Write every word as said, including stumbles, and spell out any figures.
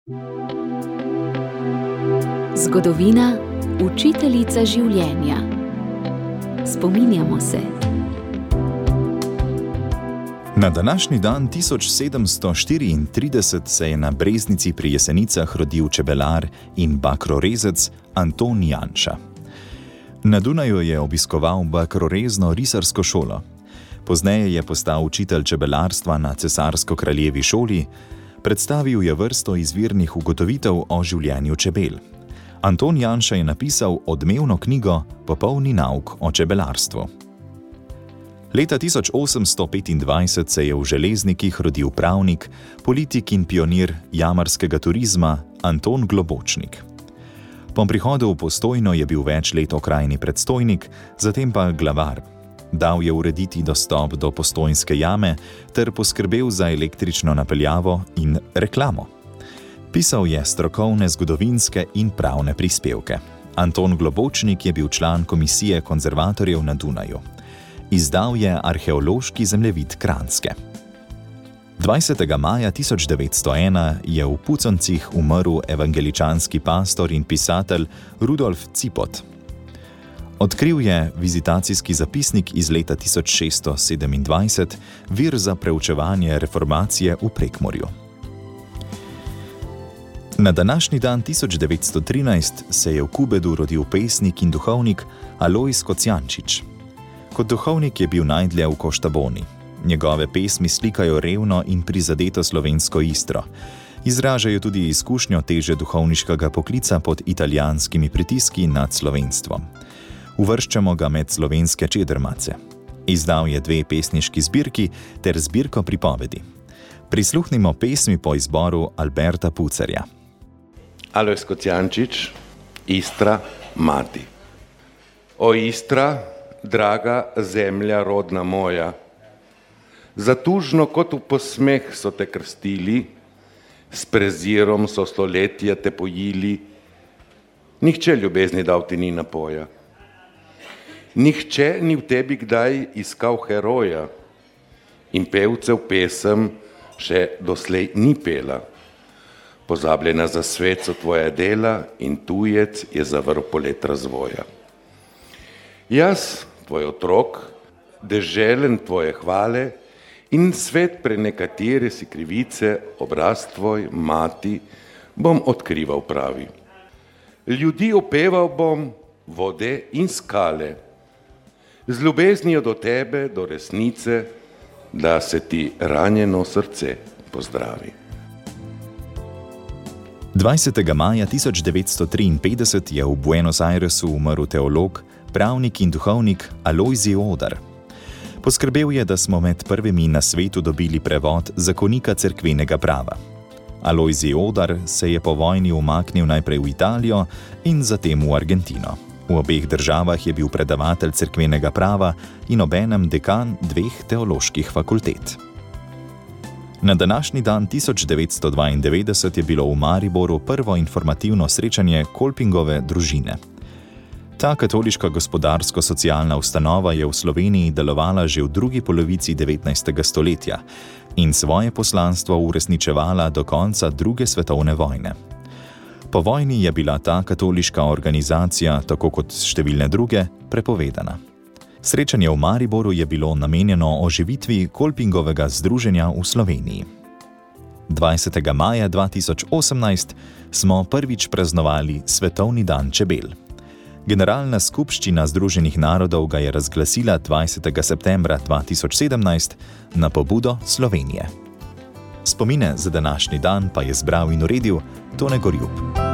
Zgodovina, učiteljica življenja. Spominjamo se. Na današnji dan tisoč sedemsto štiriintrideset se je na Breznici pri Jesenicah rodil čebelar in bakrorezec Anton Janša. Na Dunaju je obiskoval bakrorezno risarsko šolo. Pozneje je postal učitelj čebelarstva na cesarsko-kraljevi šoli, predstavil je vrsto izvirnih ugotovitev o življenju čebel. Anton Janša je napisal odmevno knjigo Popolni nauk o čebelarstvu. Leta tisoč osemsto petindvajset se je v Železnikih rodil pravnik, politik in pionir jamarskega turizma Anton Globočnik. Po prihodu v Postojno je bil več let okrajni predstojnik, zatem pa glavar. Dal je urediti dostop do Postojnske jame ter poskrbel za električno napeljavo in reklamo. Pisal je strokovne, zgodovinske in pravne prispevke. Anton Globočnik je bil član komisije konzervatorjev na Dunaju. Izdal je arheološki zemljevid Kranjske. dvajsetega maja tisoč devetsto ena je v Puconcih umrl evangeličanski pastor in pisatelj Rudolf Cipot. Odkril je vizitacijski zapisnik iz leta tisoč šeststo sedemindvajset, vir za preučevanje reformacije v Prekmurju. Na današnji dan tisoč devetsto trinajst se je v Kubedu rodil pesnik in duhovnik Alojz Kocijančič. Kot duhovnik je bil najdlje v Koštaboni. Njegove pesmi slikajo revno in prizadeto slovensko Istro. Izražajo tudi izkušnjo teže duhovniškega poklica pod italijanskimi pritiski nad slovenstvom. Uvrščamo ga med slovenske čedermace. Izdal je dve pesniški zbirki ter zbirko pripovedi. Prisluhnimo pesmi po izboru Alberta Pucerja. Alojz Kocijančič, Istra, mati. O Istra, draga zemlja rodna moja, zatužno kot v posmeh so te krstili, s prezirom so stoletja te pojili, nihče ljubezni dal ti ni napoja. Nihče ni v tebi kdaj iskal heroja in pevcev pesem še doslej ni pela. Pozabljena za svet so tvoja dela in tujec je zavrl polet razvoja. Jaz, tvoj otrok, deželen tvoje hvale in svet pre nekatere si krivice, obraz tvoj, mati, bom odkrival pravi. Ljudi opeval bom, vode in skale, z ljubeznijo do tebe, do resnice, da se ti ranjeno srce pozdravi. dvajsetega maja tisoč devetsto triinpetdeset je v Buenos Airesu umrl teolog, pravnik in duhovnik Alojzij Odar. Poskrbel je, da smo med prvimi na svetu dobili prevod zakonika cerkvenega prava. Alojzij Odar se je po vojni umaknil najprej v Italijo in zatem v Argentino. V obeh državah je bil predavatelj cerkvenega prava in obenem dekan dveh teoloških fakultet. Na današnji dan tisoč devetsto dvaindevetdeset je bilo v Mariboru prvo informativno srečanje Kolpingove družine. Ta katoliška gospodarsko-socialna ustanova je v Sloveniji delovala že v drugi polovici devetnajstega stoletja in svoje poslanstvo uresničevala do konca druge svetovne vojne. Po vojni je bila ta katoliška organizacija, tako kot številne druge, prepovedana. Srečanje v Mariboru je bilo namenjeno oživitvi Kolpingovega združenja v Sloveniji. dvajsetega maja dva tisoč osemnajst smo prvič praznovali Svetovni dan čebel. Generalna skupščina Združenih narodov ga je razglasila dvajsetega septembra dva tisoč sedemnajst na pobudo Slovenije. Spomine za današnji dan pa je zbral in uredil Tone Gorjup.